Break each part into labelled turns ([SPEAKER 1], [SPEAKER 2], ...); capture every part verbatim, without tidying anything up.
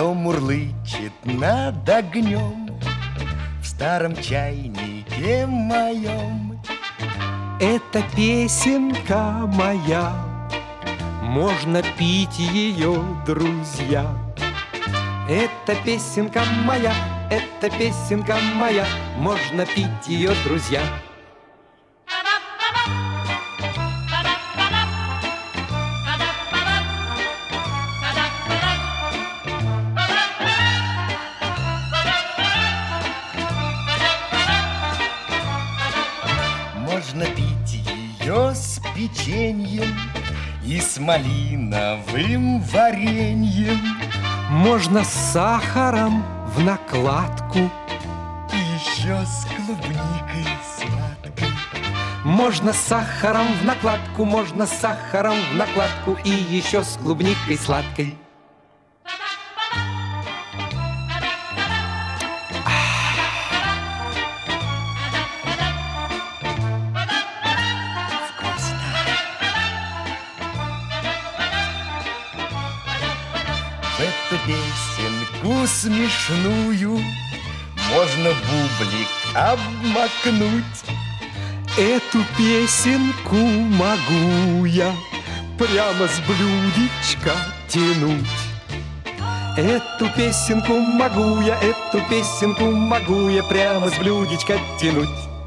[SPEAKER 1] что мурлычет над огнем в старом чайнике моем.
[SPEAKER 2] Это песенка моя, можно пить ее, друзья. Это песенка моя, это песенка моя, можно пить ее, друзья.
[SPEAKER 1] Можно пить ее с печеньем и с малиновым вареньем.
[SPEAKER 2] Можно с сахаром в накладку,
[SPEAKER 1] И еще с клубникой сладкой.
[SPEAKER 2] можно с сахаром в накладку, можно с сахаром в накладку и еще с клубникой сладкой.
[SPEAKER 1] В эту песенку смешную можно бублик обмакнуть.
[SPEAKER 2] Эту песенку могу я прямо с блюдечка тянуть. Эту песенку могу я, эту песенку могу я прямо с блюдечка тянуть.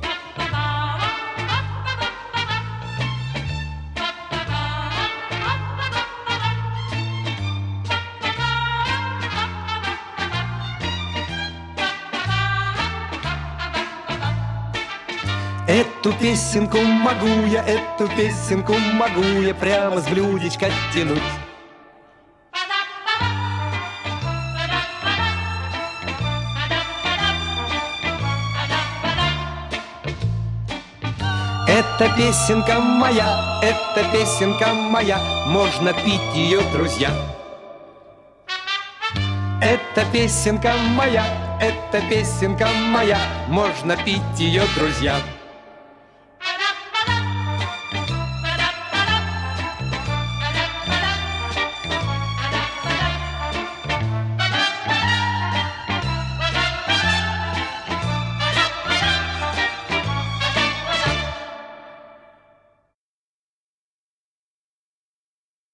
[SPEAKER 2] Эту песенку могу я, эту песенку могу я прямо с блюдечка тянуть. Эта песенка моя, эта песенка моя, можно пить ее, друзья. Эта песенка моя, эта песенка моя, можно пить ее, друзья.